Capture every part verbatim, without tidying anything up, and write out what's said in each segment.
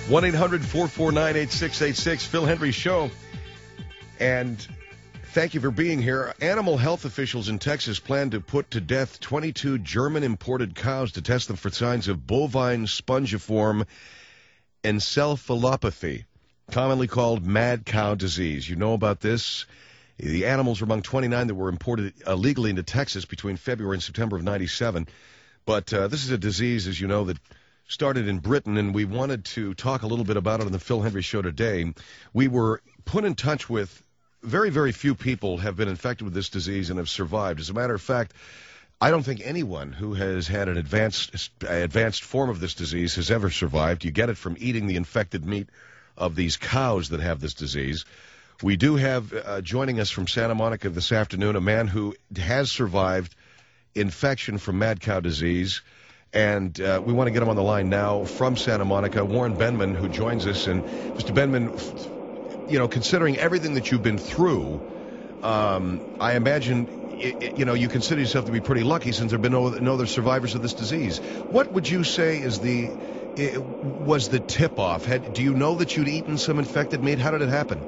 one eight hundred four four nine eight six eight six, Phil Hendrie Show. And thank you for being here. Animal health officials in Texas plan to put to death twenty-two German-imported cows to test them for signs of bovine spongiform encephalopathy, commonly called mad cow disease. You know about this. The animals were among twenty-nine that were imported illegally into Texas between February and September of ninety-seven. But uh, this is a disease, as you know, that started in Britain, and we wanted to talk a little bit about it on the Phil Hendrie Show today. We were put in touch with very, very few people have been infected with this disease and have survived. As a matter of fact, I don't think anyone who has had an advanced advanced form of this disease has ever survived. You get it from eating the infected meat of these cows that have this disease. We do have uh, joining us from Santa Monica this afternoon a man who has survived infection from mad cow disease, and uh, we want to get him on the line now from Santa Monica, Warren Benman, who joins us. And Mister Benman, you know, considering everything that you've been through, um, I imagine, you know, you consider yourself to be pretty lucky since there have been no, no other survivors of this disease. What would you say is the was the tip-off? Had, do you know that you'd eaten some infected meat? How did it happen?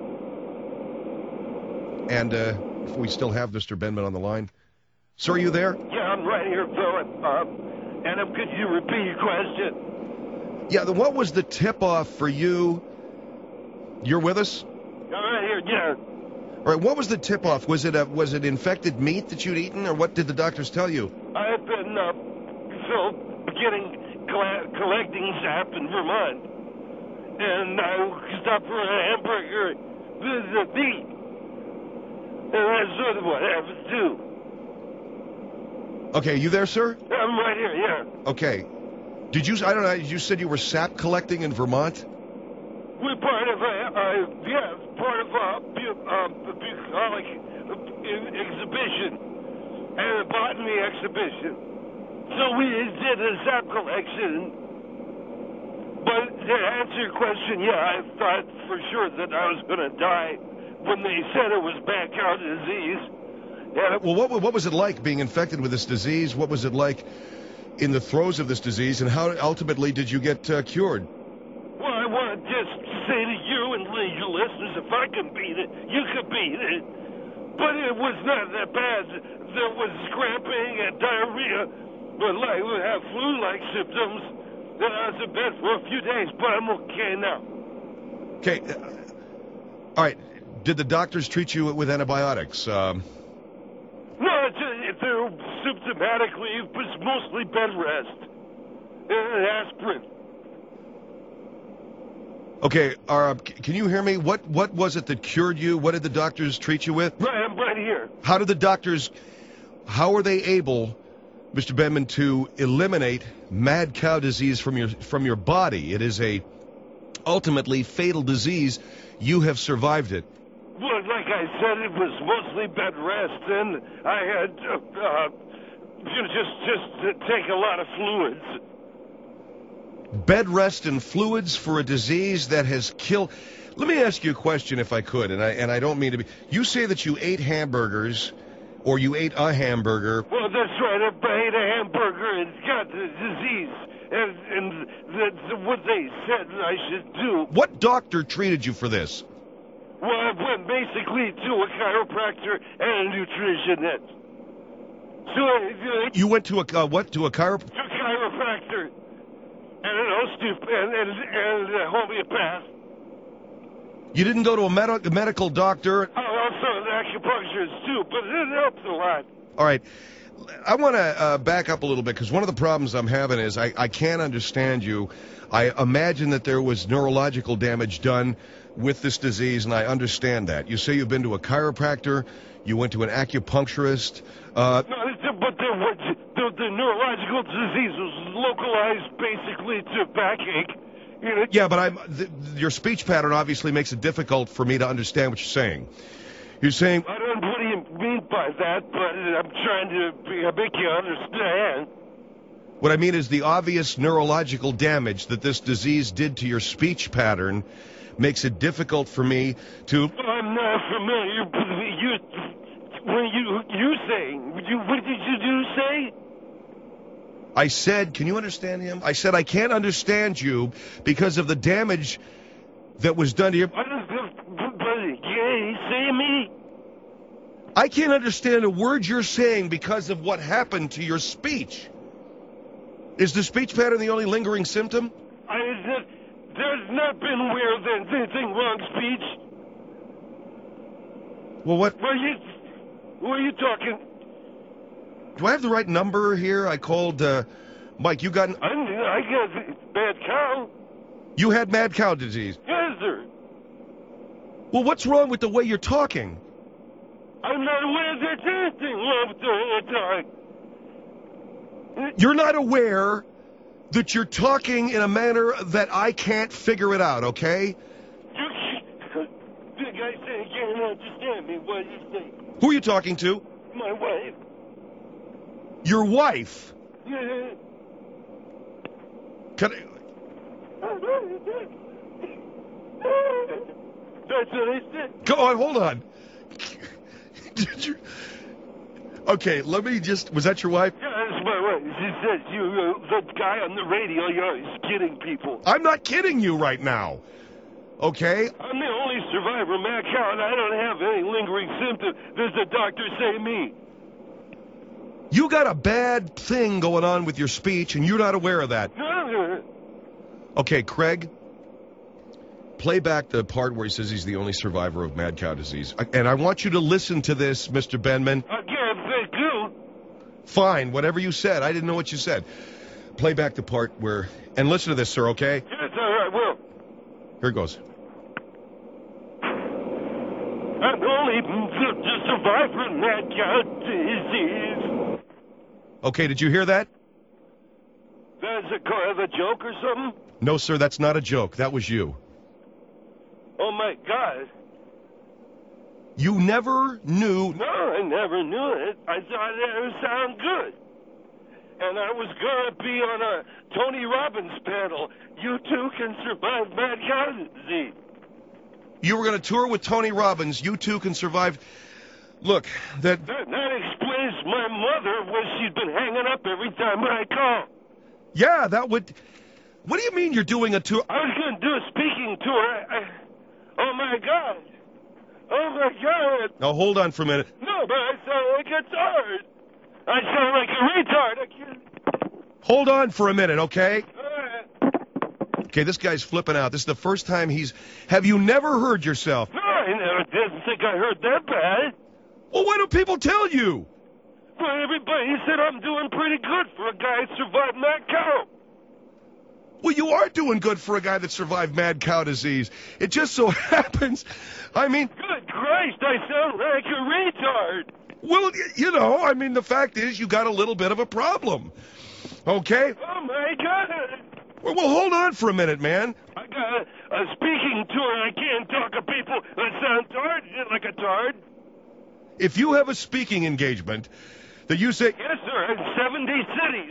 And uh, if we still have Mister Benman on the line. Sir, are you there? Yeah, I'm right here, Phil. Um, Adam, could you repeat your question? Yeah, then what was the tip-off for you? You're with us? I'm right here, yeah. All right, what was the tip-off? Was it a, was it infected meat that you'd eaten, or what did the doctors tell you? I had been, uh, Phil, beginning coll- collecting sap in Vermont, and I stopped for a hamburger with the meat, and that's sort of what happened, too. Okay, you there, sir? I'm right here, yeah. Okay. Did you, I don't know, you said you were sap collecting in Vermont? We're part of a, uh, yeah, part of a, uh, bucolic exhibition and a botany exhibition. So we did a sap collection. But to answer your question, yeah, I thought for sure that I was going to die when they said it was mad cow disease. Yeah. Well, what what was it like being infected with this disease? What was it like in the throes of this disease, and how ultimately did you get uh, cured? Well, I want to just say to you and your listeners, if I can beat it, you can beat it. But it was not that bad. There was cramping and diarrhea, but like we have flu-like symptoms. Then I was in bed for a few days, but I'm okay now. Okay. All right. Did the doctors treat you with antibiotics? Um, no, it's, it's, uh, symptomatically, it was mostly bed rest and aspirin. Okay, uh, can you hear me? What what was it that cured you? What did the doctors treat you with? Right, I'm right here. How did the doctors, how were they able, Mister Benman, to eliminate mad cow disease from your from your body? It is a ultimately fatal disease. You have survived it. Well, like I said, it was mostly bed rest, and I had uh, uh, just just to take a lot of fluids. Bed rest and fluids for a disease that has killed. Let me ask you a question, if I could, and I and I don't mean to be. You say that you ate hamburgers, or you ate a hamburger. Well, that's right. I ate a hamburger and got the disease, and and that's what they said I should do. What doctor treated you for this? Well, I went basically to a chiropractor and a nutritionist. So uh, you went to a uh, what? To a chiro- to a chiropractor. And an osteopath and, and, and a homeopath. You didn't go to a med- medical doctor? Oh, also an acupuncturist, too, but it helps a lot. All right. I want to uh, back up a little bit, because one of the problems I'm having is I, I can't understand you. I imagine that there was neurological damage done with this disease, and I understand that. You say you've been to a chiropractor, you went to an acupuncturist. Uh, no, but there was, the, the neurological disease was localized basically to backache. You know? Yeah, but I'm, th- your speech pattern obviously makes it difficult for me to understand what you're saying. You're saying... I don't know what do you mean by that, but I'm trying to make you understand. What I mean is the obvious neurological damage that this disease did to your speech pattern makes it difficult for me to... I'm not familiar with you... When you you saying, you, what did you do say? I said, can you understand him? I said I can't understand you because of the damage that was done to you. I don't know, buddy. Yeah, you see me? I can't understand a word you're saying because of what happened to your speech. Is the speech pattern the only lingering symptom? I, there's not been weird than anything wrong speech. Well, what? Were you, were you talking? Do I have the right number here? I called, uh, Mike, you got... I, I got bad cow. You had mad cow disease. Yes, sir. Well, what's wrong with the way you're talking? I'm not aware there's anything wrong with the way you're talking. You're not aware that you're talking in a manner that I can't figure it out, okay? You, the guy said he can't understand me. What do you say? Who are you talking to? My wife. Your wife? Yeah. Can I... That's what I said. Go on, hold on. Did you... Okay, let me just... Was that your wife? Yeah, that's my wife. She says you, uh, the guy on the radio, you're always kidding people. I'm not kidding you right now. Okay? I'm the only survivor, Matt Cow, and I don't have any lingering symptoms. Does the doctor say me? You got a bad thing going on with your speech, and you're not aware of that. No. Okay, Craig, play back the part where he says he's the only survivor of mad cow disease. And I want you to listen to this, Mister Benman. I can't thank you. Fine, whatever you said. I didn't know what you said. Play back the part where... And listen to this, sir, okay? Yes, all right, well. Here it goes. I'm only the survivor of mad cow disease. Okay, did you hear that? That's a kind of a joke or something? No, sir, that's not a joke. That was you. Oh, my God. You never knew... No, I never knew it. I thought it would sound good. And I was going to be on a Tony Robbins panel. You too can survive mad cow disease. You were going to tour with Tony Robbins. You too can survive... Look, that... That, that explains my mother where she's been hanging up every time I call. Yeah, that would... What do you mean you're doing a tour? I was going to do a speaking tour. I, I, oh, my God. Oh, my God. Now, hold on for a minute. No, but I sound like a tard. I sound like a retard. I can't... Hold on for a minute, okay? All right. Okay, this guy's flipping out. This is the first time he's... Have you never heard yourself? No, I never didn't think I heard that bad. Well, why don't people tell you? But everybody said I'm doing pretty good for a guy who survived mad cow. Well, you are doing good for a guy that survived mad cow disease. It just so happens... I mean... Good Christ, I sound like a retard. Well, you know, I mean, the fact is you got a little bit of a problem. Okay? Oh, my God. Well, well hold on for a minute, man. I got a, a speaking tour. I can't talk to people that sound tard, like a tard. If you have a speaking engagement that you say... Yes, sir, in seventy cities.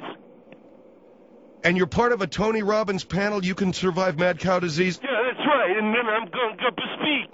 And you're part of a Tony Robbins panel, you can survive mad cow disease? Yeah, that's right, and then I'm going to go to speak.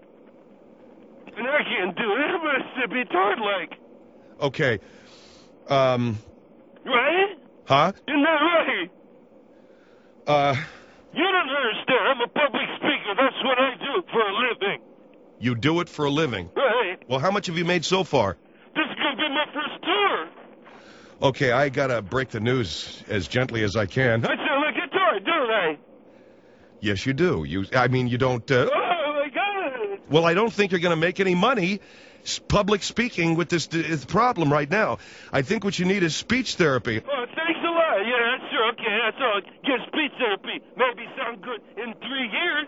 And I can't do it. It must be tard-like. Okay. Um... Right? Huh? Isn't that right? Uh... You don't understand. I'm a public speaker. That's what I do for a living. You do it for a living? Right. Well, how much have you made so far? This is going to be my first tour. Okay, I gotta break the news as gently as I can. I sound like a tard, don't I? Yes, you do. You, I mean, you don't... Uh... Oh, my God. Well, I don't think you're going to make any money s- public speaking with this, this problem right now. I think what you need is speech therapy. Oh, thanks a lot. Yeah, sure. Okay, that's all. Get speech therapy. Maybe sound good in three years.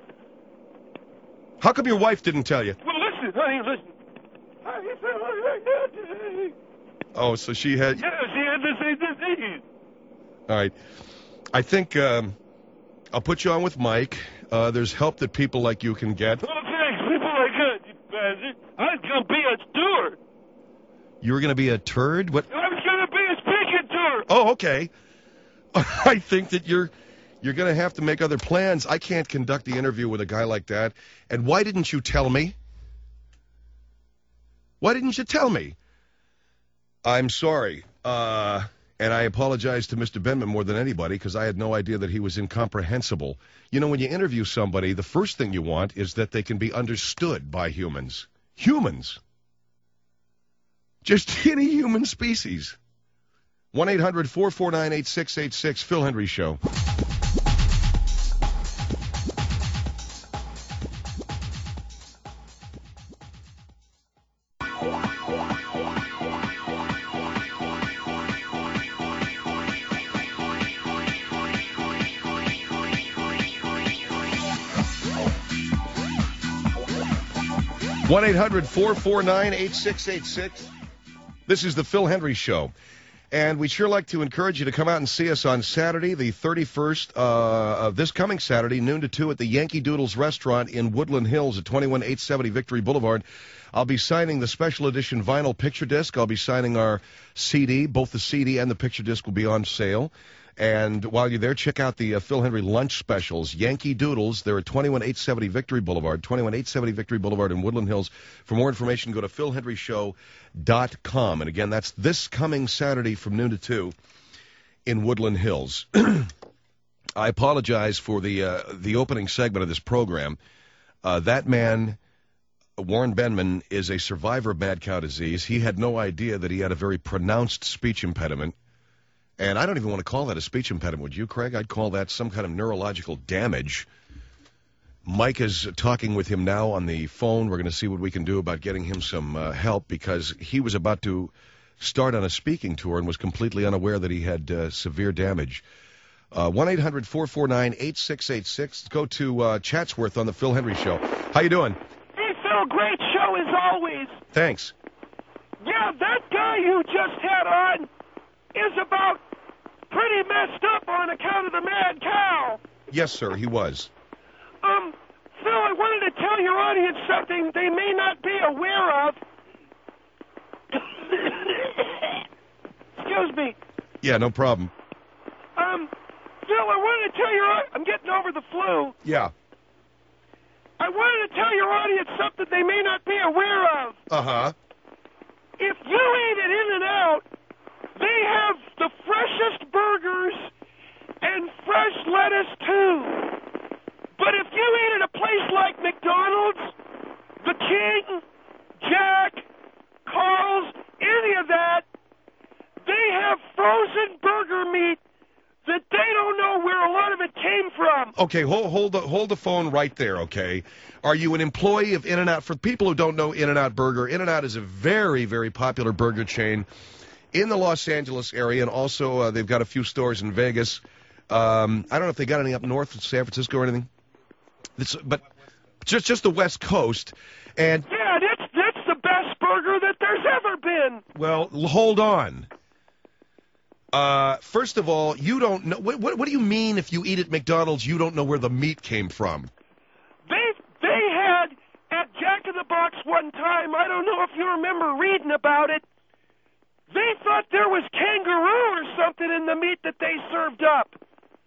How come your wife didn't tell you? Well, listen, honey, listen. I sound like that today. Oh, so she had... Yeah, she had the same disease. All right. I think um, I'll put you on with Mike. Uh, there's help that people like you can get. Oh, thanks. People like that, you bastard. I was going to be a tour. You were going to be a turd? What? I was going to be a speaking tour. Oh, okay. I think that you're you're going to have to make other plans. I can't conduct the interview with a guy like that. And why didn't you tell me? Why didn't you tell me? I'm sorry. Uh, And I apologize to Mister Benman more than anybody because I had no idea that he was incomprehensible. You know, when you interview somebody, the first thing you want is that they can be understood by humans. Humans. Just any human species. one eight hundred four four nine eight six eight six, Phil Hendry Show. one eight hundred four four nine eight six eight six. This is the Phil Hendry Show. And we'd sure like to encourage you to come out and see us on Saturday, the thirty-first uh, of this coming Saturday, noon to two at the Yankee Doodles Restaurant in Woodland Hills at twenty-one eight seventy Victory Boulevard. I'll be signing the special edition vinyl picture disc. I'll be signing our C D. Both the C D and the picture disc will be on sale. And while you're there, check out the uh, Phil Hendry lunch specials. Yankee Doodles, they're at twenty-one eight seventy Victory Boulevard, twenty-one eight seventy Victory Boulevard in Woodland Hills. For more information, go to phil hendry show dot com. And again, that's this coming Saturday from noon to two in Woodland Hills. I apologize for the uh, the opening segment of this program. Uh, that man, Warren Benman, is a survivor of mad cow disease. He had no idea that he had a very pronounced speech impediment. And I don't even want to call that a speech impediment, would you, Craig? I'd call that some kind of neurological damage. Mike is talking with him now on the phone. We're going to see what we can do about getting him some uh, help because he was about to start on a speaking tour and was completely unaware that he had uh, severe damage. Uh, one eight hundred four four nine eight six eight six. Let's go to uh, Chatsworth on the Phil Hendry Show. How you doing? Hey, Phil, great show as always. Thanks. Yeah, that guy you just had on is about pretty messed up on account of the mad cow. Yes, sir, he was. Um, Phil, I wanted to tell your audience something they may not be aware of. Excuse me. Yeah, no problem. Um, Phil, I wanted to tell your I'm getting over the flu. Yeah. I wanted to tell your audience something they may not be aware of. Uh-huh. If you eat at In-N-Out, they have the freshest burgers and fresh lettuce, too. But if you eat at a place like McDonald's, the King, Jack, Carl's, any of that, they have frozen burger meat that they don't know where a lot of it came from. Okay, hold hold the hold the phone right there, okay? Are you an employee of In-N-Out? For people who don't know In-N-Out Burger, In-N-Out is a very, very popular burger chain in the Los Angeles area, and also uh, they've got a few stores in Vegas. Um, I don't know if they got any up north in San Francisco or anything. It's, but just just the West Coast. And yeah, that's that's the best burger that there's ever been. Well, hold on. Uh, first of all, you don't know. What, what, what do you mean if you eat at McDonald's, you don't know where the meat came from? They they had at Jack in the Box one time. I don't know if you remember reading about it. They thought there was kangaroo or something in the meat that they served up.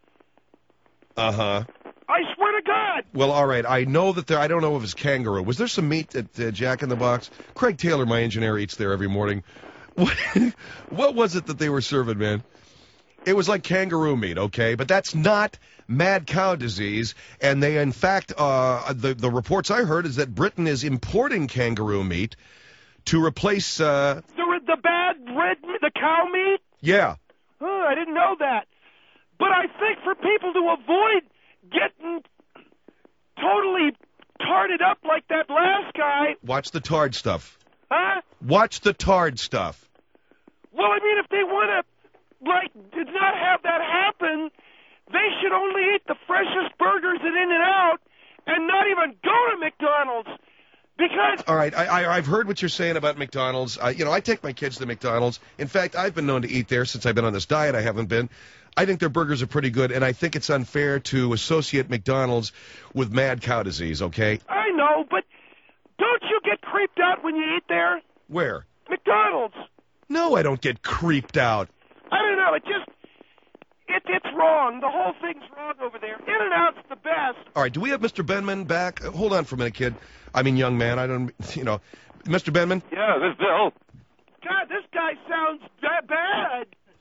Uh-huh. I swear to God. Well, all right. I know that there, I don't know if it's kangaroo. Was there some meat at uh, Jack in the Box? Craig Taylor, my engineer, eats there every morning. What, what was it that they were serving, man? It was like kangaroo meat, okay? But that's not mad cow disease. And they, in fact, uh, the, the reports I heard is that Britain is importing kangaroo meat to replace... Uh, the, the bad red, the cow meat? Yeah. Oh, I didn't know that. But I think for people to avoid getting totally tarded up like that last guy... Watch the tard stuff. Huh? Watch the tard stuff. Well, I mean, if they want to, like, did not have that happen, they should only eat the freshest burgers at In-N-Out and not even go to McDonald's. Because... All right, I, I, I've heard what you're saying about McDonald's. I, you know, I take my kids to McDonald's. In fact, I've been known to eat there since I've been on this diet. I haven't been. I think their burgers are pretty good, and I think it's unfair to associate McDonald's with mad cow disease, okay? I know, but don't you get creeped out when you eat there? Where? McDonald's. No, I don't get creeped out. I don't know. It just... It, it's wrong. The whole thing's wrong over there. In-N-Out's the best. All right, do we have Mister Benman back? Uh, hold on for a minute, kid. I mean, young man. I don't, you know. Mister Benman? Yeah, this is Bill. God, this guy sounds that bad.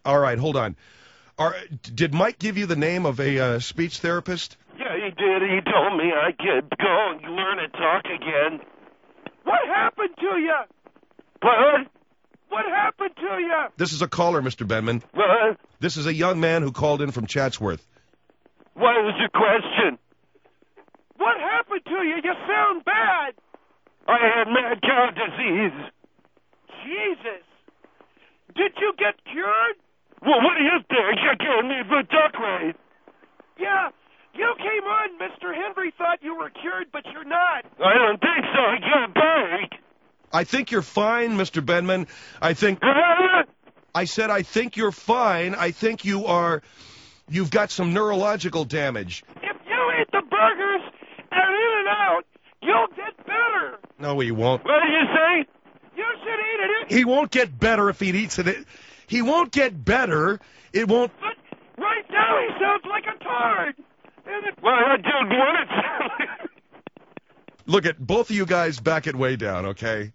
All right, hold on. Are, did Mike give you the name of a uh, speech therapist? Yeah, he did. He told me I could go and learn to talk again. What happened to you? What? What happened to you? This is a caller, Mister Benman. What? This is a young man who called in from Chatsworth. What was your question? What happened to you? You sound bad. I had mad cow disease. Jesus. Did you get cured? Well, what do you think? You gave me the duck race. Yeah, you came on, Mister Henry thought you were cured, but you're not. I don't think so. I got back. I think you're fine, Mister Benman. I think... I said I think you're fine. I think you are... You've got some neurological damage. If you eat the burgers and In-N-Out, you'll get better. No, he won't. What did you say? You should eat it. He won't get better if he eats it. He won't get better. It won't... But right now he sounds like a tard. Well, I don't want it. Look at both of you guys, back it way down, okay?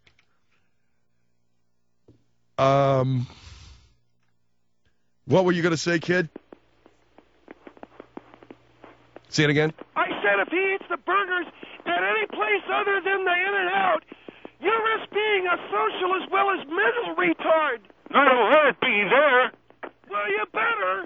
Um, what were you going to say, kid? Say it again. I said if he eats the burgers at any place other than the In-N-Out, you risk being a social as well as mental retard. I don't want to be there. Well, you better.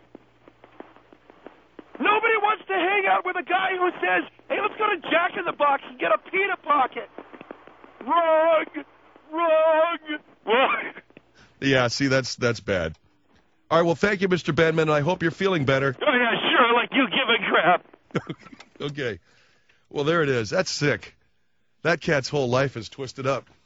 Nobody wants to hang out with a guy who says, hey, let's go to Jack in the Box and get a pita pocket. Wrong. Wrong. Wrong. Yeah, see, that's that's bad. All right, well, thank you, Mister Benman, and I hope you're feeling better. Oh, yeah, sure, like you give a crap. Okay. Well, there it is. That's sick. That cat's whole life is twisted up.